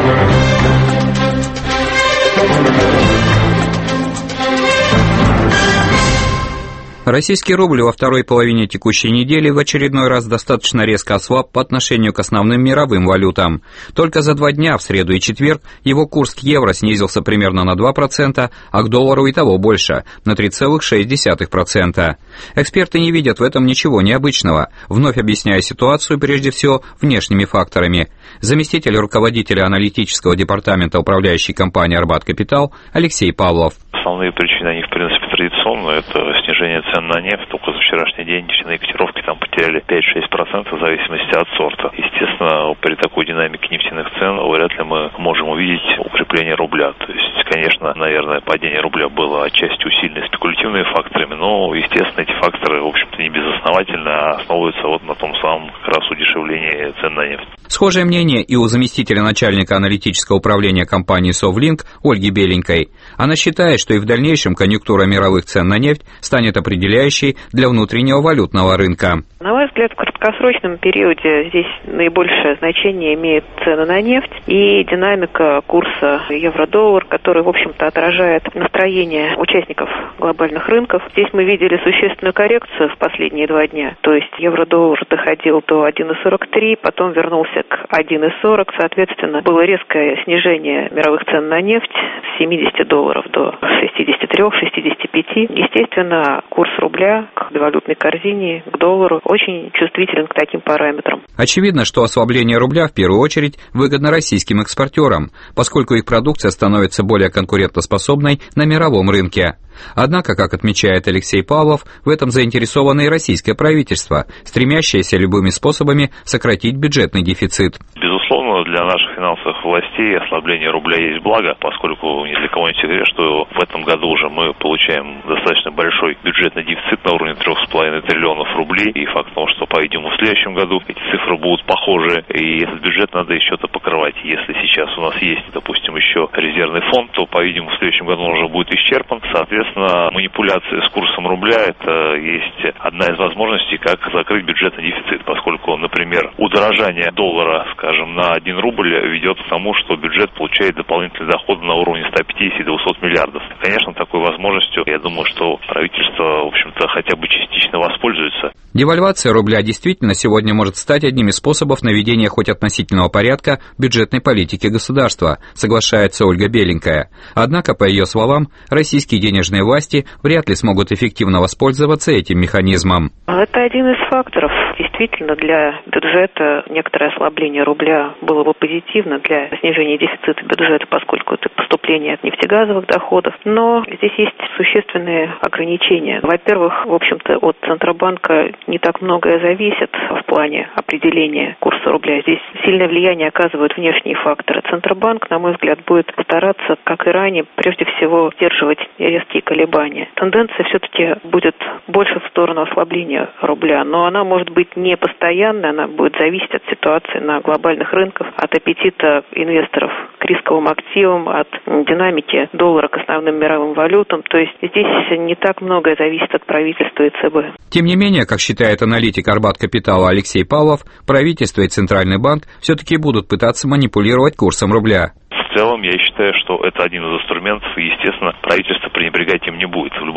Российский рубль во второй половине текущей недели в очередной раз достаточно резко ослаб по отношению к основным мировым валютам. Только за два дня, в среду и четверг, его курс к евро снизился примерно на два процента, а к доллару и того больше, на три целых шесть десятых процента. Эксперты не видят в этом ничего необычного, вновь объясняя ситуацию прежде всего внешними факторами. Заместитель руководителя аналитического департамента управляющей компании «Арбат Капитал» Алексей Павлов. Основные причины, они, в принципе, традиционные. Это снижение цен на нефть. Только за вчерашний день нефтяные котировки там потеряли пять-шесть процентов в зависимости от сорта. Естественно, при такой динамике нефтяных цен вряд ли мы можем увидеть укрепление рубля. То есть, конечно, наверное, падение рубля было отчасти усилено спекулятивными факторами, но, естественно, эти факторы, в общем-то, не безосновательны, а основываются вот на том самом как раз удешевлении цен на нефть. Схожее мнение и у заместителя начальника аналитического управления компании «Совлинк» Ольги Беленькой. Она считает, что и в дальнейшем конъюнктура мировых цен на нефть станет определяющей для внутреннего валютного рынка. На мой взгляд, в краткосрочном периоде здесь наибольшее значение имеет цены на нефть и динамика курса евро-доллар, который, в общем-то, отражает настроение участников глобальных рынков. Здесь мы видели существенную коррекцию в последние два дня. То есть евро-доллар доходил до один целых сорок три, потом вернулся к один целых сорок. Соответственно, было резкое снижение мировых цен на нефть с семидесяти долларов до шестидесяти трёх - шестидесяти пяти. Естественно, курс рубля к валютной корзине, к доллару очень чувствителен к таким параметрам. Очевидно, что ослабление рубля в первую очередь выгодно российским экспортерам, поскольку их продукция становится более конкурентоспособной на мировом рынке. Однако, как отмечает Алексей Павлов, в этом заинтересовано и российское правительство, стремящееся любыми способами сократить бюджетный дефицит. Безусловно, для наших финансовых властей ослабление рубля есть благо, поскольку ни для кого не секрет, что в этом году уже мы получаем достаточно большой бюджетный дефицит на уровне трёх с половиной триллионов рублей. И факт того, что, по-видимому, в следующем году эти цифры будут похожи, и этот бюджет надо еще то покрывать. Если сейчас у нас есть, допустим, еще резервный фонд, то, по-видимому, в следующем году он уже будет исчерпан. Соответственно, манипуляции с курсом рубля – это есть одна из возможностей, как закрыть бюджетный дефицит, поскольку, например, удорожание доллара, скажем, на один рубль ведет к тому, что бюджет получает дополнительные доходы на уровне ста пятидесяти - двухсот миллиардов. Конечно, такой возможностью, я думаю, что правительство, в общем-то, хотя бы частично воспользуется. Девальвация рубля действительно сегодня может стать одним из способов наведения хоть относительного порядка бюджетной политики государства, соглашается Ольга Беленькая. Однако, по ее словам, российские денежные власти вряд ли смогут эффективно воспользоваться этим механизмом. Это один из факторов. Действительно, для бюджета некоторое ослабление рубля было бы позитивно для снижения дефицита бюджета, поскольку это поступление от нефтегазовых доходов. Но здесь есть существенные ограничения. Во-первых, в общем-то, от Центробанка не так многое зависит в плане определения курса рубля. Здесь сильное влияние оказывают внешние факторы. Центробанк, на мой взгляд, будет стараться, как и ранее, прежде всего сдерживать резкие колебания. Тенденция все-таки будет больше в сторону ослабления рубля, но она может быть не постоянной, она будет зависеть от ситуации на глобальных рынках, от аппетита инвесторов к рисковым активам, от динамики доллара к основным мировым валютам. То есть здесь не так многое зависит от правительства и ЦБ. Тем не менее, как считает аналитик Арбат Капитала Алексей Павлов, правительство и Центральный банк все-таки будут пытаться манипулировать курсом рубля. В целом, я считаю, что это один из инструментов, и, естественно, правительство пренебрегать им не будет. В любом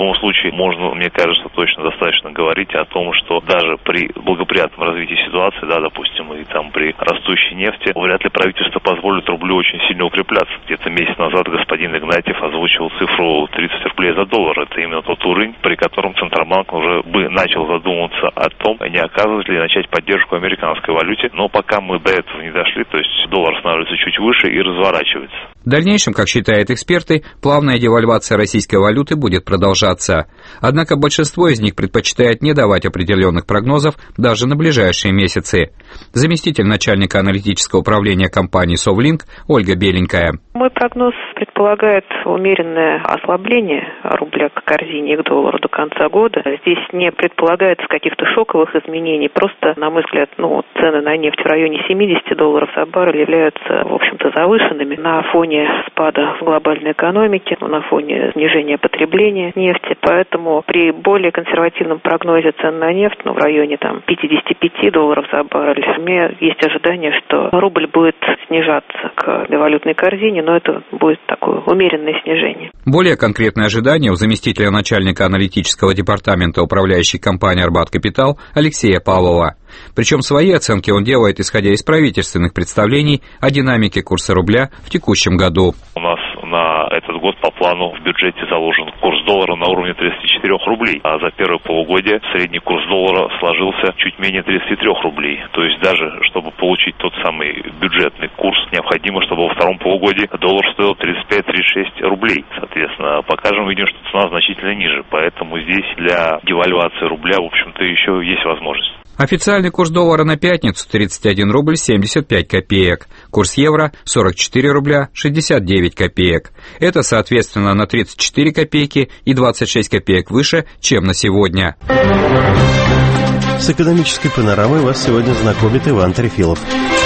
любом случае можно, мне кажется, точно достаточно говорить о том, что даже при благоприятном развитии ситуации, да, допустим, и там при растущей нефти, вряд ли правительство позволит рублю очень сильно укрепляться. Где-то месяц назад господин Игнатьев озвучил цифру тридцать рублей за доллар. Это именно тот уровень, при котором Центробанк уже бы начал задумываться о том, не оказывать ли начать поддержку американской валюте. Но пока мы до этого не дошли, то есть доллар становится чуть выше и разворачивается. В дальнейшем, как считают эксперты, плавная девальвация российской валюты будет продолжаться. Однако большинство из них предпочитает не давать определенных прогнозов даже на ближайшие месяцы. Заместитель начальника аналитического управления компании «Совлинк» Ольга Беленькая. Мой прогноз предполагает умеренное ослабление рубля к корзине и к доллару до конца года. Здесь не предполагается каких-то шоковых изменений. Просто, на мой взгляд, ну, цены на нефть в районе семьдесят долларов за баррель являются, в общем-то, завышенными на фоне спада в глобальной экономике, на фоне снижения потребления нефти. Поэтому при более консервативном прогнозе цен на нефть, ну, в районе там пятьдесят пять долларов за баррель, у меня есть ожидание, что рубль будет снижаться к валютной корзине, но это будет такое умеренное снижение. Более конкретное ожидание у заместителя начальника аналитического департамента управляющей компании «Арбат Капитал» Алексея Павлова. Причем свои оценки он делает, исходя из правительственных представлений о динамике курса рубля в текущем году. У нас на этот год по плану в бюджете заложен курс доллара на уровне тридцати четырёх рублей, а за первое полугодие средний курс доллара сложился чуть менее тридцати трёх рублей. То есть даже, чтобы получить тот самый бюджетный курс, необходимо, чтобы во втором полугодии доллар стоил тридцать пять - тридцать шесть рублей. Соответственно, пока же мы видим, что цена значительно ниже, поэтому здесь для девальвации рубля, в общем-то, еще есть возможность. Официальный курс доллара на пятницу тридцать один рубль семьдесят пять копеек, курс евро сорок четыре рубля шестьдесят девять копеек. Это, соответственно, на тридцать четыре копейки и двадцать шесть копеек выше, чем на сегодня. С экономической панорамой вас сегодня знакомит Иван Трефилов.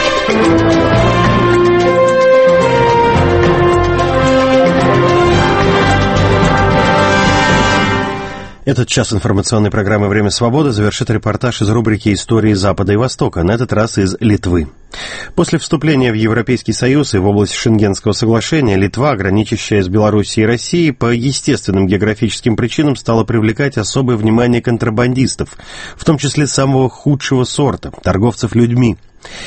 Этот час информационной программы «Время свободы» завершит репортаж из рубрики «Истории Запада и Востока», на этот раз из Литвы. После вступления в Европейский Союз и в область Шенгенского соглашения Литва, граничащая с Белоруссией и Россией, по естественным географическим причинам стала привлекать особое внимание контрабандистов, в том числе самого худшего сорта – торговцев людьми.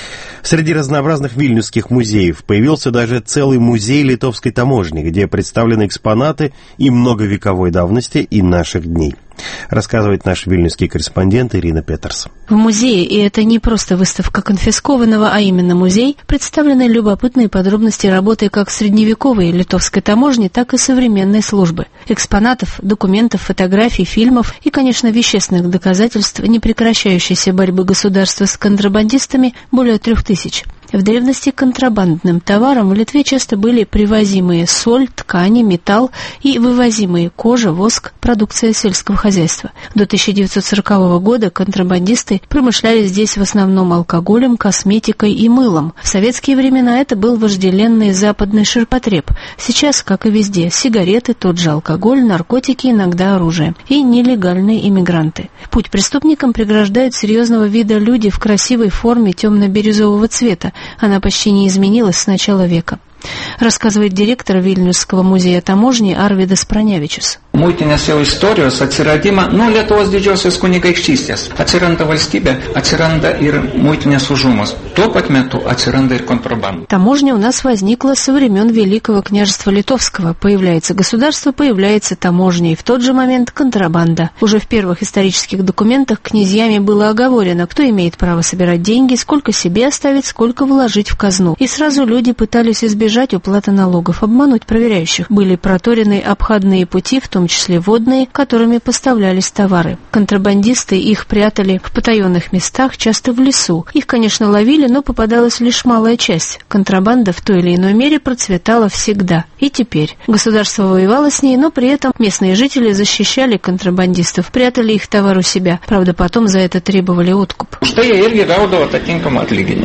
Среди разнообразных вильнюсских музеев появился даже целый музей литовской таможни, где представлены экспонаты и многовековой давности, и наших дней. Рассказывает наш вильнюсский корреспондент Ирина Петерс. В музее, и это не просто выставка конфискованного, а именно музей, представлены любопытные подробности работы как средневековой литовской таможни, так и современной службы. Экспонатов, документов, фотографий, фильмов и, конечно, вещественных доказательств непрекращающейся борьбы государства с контрабандистами более трех тысяч. В древности контрабандным товаром в Литве часто были привозимые соль, ткани, металл и вывозимые кожа, воск, продукция сельского хозяйства. До тысяча девятьсот сорокового года контрабандисты промышляли здесь в основном алкоголем, косметикой и мылом. В советские времена это был вожделенный западный ширпотреб. Сейчас, как и везде, сигареты, тот же алкоголь, наркотики, иногда оружие. И нелегальные иммигранты. Путь преступникам преграждают серьезного вида люди в красивой форме темно-бирюзового цвета. Она почти не изменилась с начала века. Рассказывает директор Вильнюсского музея таможни Арвидас Пранявичус. Muitinės jau istorijos atsiradimą nuo Lietuvos didžiosios kunigaikštystės. Atsiranda valstybė, atsiranda ir muitinės užumas. Tuo pat metu atsiranda ir kontrabanda. Таможня у нас возникла со времен Великого княжества Литовского. Появляется государство, появляется таможня, и в тот же момент контрабанда. Уже в первых исторических документах князьями было оговорено, кто имеет право собирать деньги, сколько себе оставить, сколько вложить в казну. И сразу люди пытались избежать уплаты налогов, обмануть проверяющих. Были проторены обходные пути, в том числе водные, которыми поставлялись товары. Контрабандисты их прятали в потаенных местах, часто в лесу. Их, конечно, ловили, но попадалась лишь малая часть. Контрабанда в той или иной мере процветала всегда. И теперь. Государство воевало с ней, но при этом местные жители защищали контрабандистов, прятали их товар у себя. Правда, потом за это требовали откуп. Что я irgi gaudavo atitinkamą atlyginimą.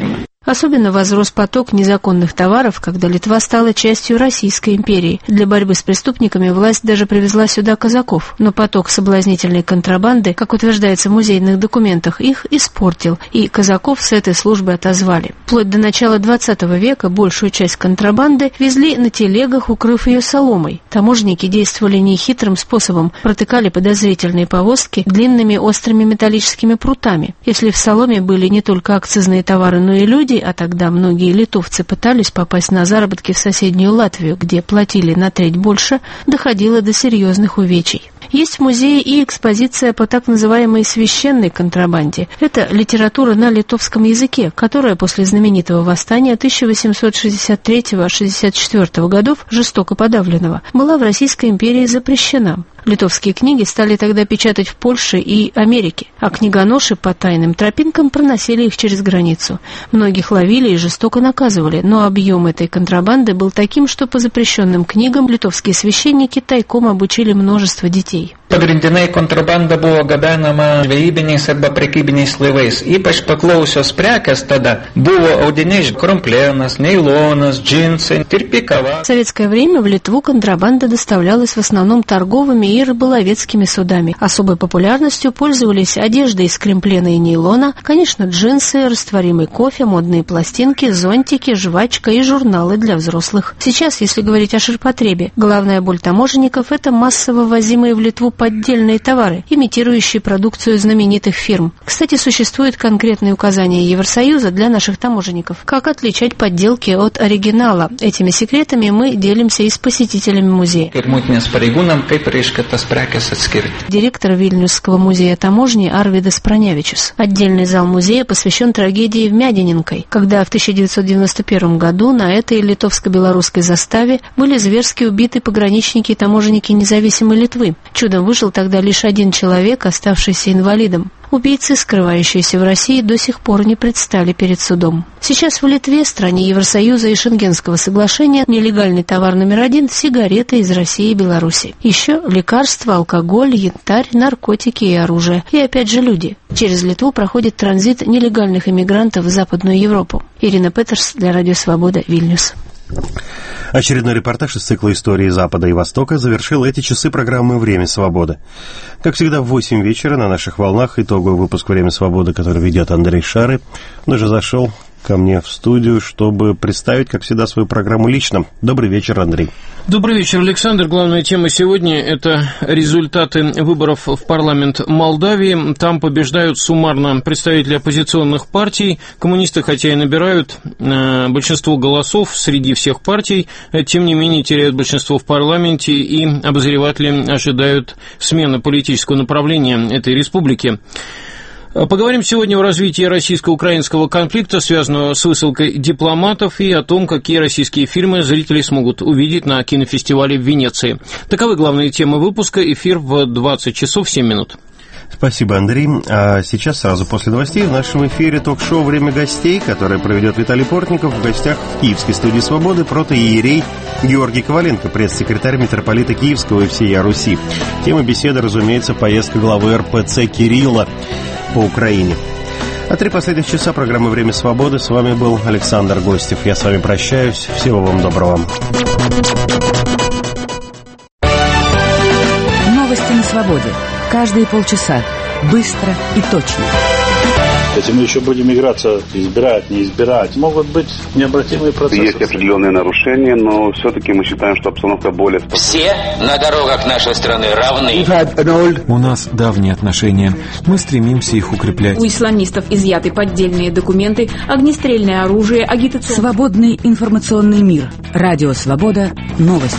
Особенно возрос поток незаконных товаров, когда Литва стала частью Российской империи. Для борьбы с преступниками власть даже привезла сюда казаков. Но поток соблазнительной контрабанды, как утверждается в музейных документах, их испортил, и казаков с этой службы отозвали. Вплоть до начала двадцатого века большую часть контрабанды везли на телегах, укрыв ее соломой. Таможенники действовали нехитрым способом, протыкали подозрительные повозки длинными острыми металлическими прутами. Если в соломе были не только акцизные товары, но и люди, а тогда многие литовцы пытались попасть на заработки в соседнюю Латвию, где платили на треть больше, доходило до серьезных увечий. Есть в музее и экспозиция по так называемой священной контрабанде. Это литература на литовском языке, которая после знаменитого восстания тысяча восемьсот шестьдесят третьего — шестьдесят четвёртого годов, жестоко подавленного, была в Российской империи запрещена. Литовские книги стали тогда печатать в Польше и Америке, а книгоноши по тайным тропинкам проносили их через границу. Многих ловили и жестоко наказывали, но объем этой контрабанды был таким, что по запрещенным книгам литовские священники тайком обучили множество детей. Pagrindinai kontrabanda buvo gabenama žvejybiniais arba prekybiniais laivais. Ypač paklausios prekės tada buvo audiniai, krumplėnas, нейлонас, джинсы, терпикова. В советское время в Литву контрабанда доставлялась в основном торговыми и рыболовецкими судами. Особой популярностью пользовались одежда из кремплена и нейлона, конечно, джинсы, растворимый кофе, модные пластинки, зонтики, жвачка и журналы для взрослых. Сейчас, если говорить о ширпотребе, главная боль таможенников – это массово ввозимые в Литву поддельные товары, имитирующие продукцию знаменитых фирм. Кстати, существуют конкретные указания Евросоюза для наших таможенников, как отличать подделки от оригинала. Этими секретами мы делимся и с посетителями музея. Директор Вильнюсского музея таможни Арвидас Пронявичус. Отдельный зал музея посвящен трагедии в Мядининкой, когда в тысяча девятьсот девяносто первом году на этой литовско-белорусской заставе были зверски убиты пограничники и таможенники независимой Литвы. Чудом выжил тогда лишь один человек, оставшийся инвалидом. Убийцы, скрывающиеся в России, до сих пор не предстали перед судом. Сейчас в Литве, стране Евросоюза и Шенгенского соглашения, нелегальный товар номер один – сигареты из России и Беларуси. Еще лекарства, алкоголь, янтарь, наркотики и оружие. И опять же люди. Через Литву проходит транзит нелегальных иммигрантов в Западную Европу. Ирина Петерс для Радио Свобода, Вильнюс. Очередной репортаж из цикла «Истории Запада и Востока» завершил эти часы программы «Время свободы». Как всегда, в восемь вечера на наших волнах итоговый выпуск «Время свободы», который ведет Андрей Шары. Он уже зашел ко мне в студию, чтобы представить, как всегда, свою программу лично. Добрый вечер, Андрей. Добрый вечер, Александр. Главная тема сегодня – это результаты выборов в парламент Молдавии. Там побеждают суммарно представители оппозиционных партий. Коммунисты, хотя и набирают э, большинство голосов среди всех партий, э, тем не менее теряют большинство в парламенте, и обозреватели ожидают смены политического направления этой республики. Поговорим сегодня о развитии российско-украинского конфликта, связанного с высылкой дипломатов, и о том, какие российские фильмы зрители смогут увидеть на кинофестивале в Венеции. Таковы главные темы выпуска. Эфир в двадцать часов семь минут. Спасибо, Андрей. А сейчас, сразу после новостей, в нашем эфире ток-шоу «Время гостей», которое проведет Виталий Портников. В гостях в Киевской студии «Свободы» протоиерей Георгий Коваленко, пресс-секретарь митрополита Киевского и всея Руси. Тема беседы, разумеется, поездка главы эр пэ цэ Кирилла по Украине. А три последних часа программы «Время свободы». С вами был Александр Гостев. Я с вами прощаюсь. Всего вам доброго. Новости на свободе. Каждые полчаса. Быстро и точно. Если мы еще будем играться, избирать, не избирать, могут быть необратимые процессы. Есть определенные нарушения, но все-таки мы считаем, что обстановка более спокойная. Все на дорогах нашей страны равны. У нас давние отношения. Мы стремимся их укреплять. У исламистов изъяты поддельные документы, огнестрельное оружие, агитационные... Свободный информационный мир. Радио Свобода. Новости.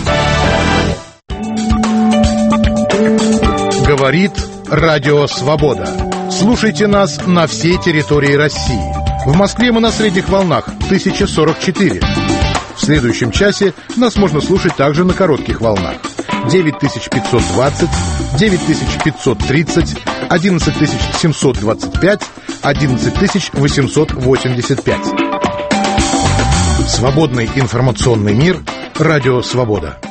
Говорит Радио Свобода. Слушайте нас на всей территории России. В Москве мы на средних волнах тысяча сорок четыре. В следующем часе нас можно слушать также на коротких волнах. девять тысяч пятьсот двадцать, девять тысяч пятьсот тридцать, одиннадцать тысяч семьсот двадцать пять, одиннадцать тысяч восемьсот восемьдесят пять. Свободный информационный мир. Радио Свобода.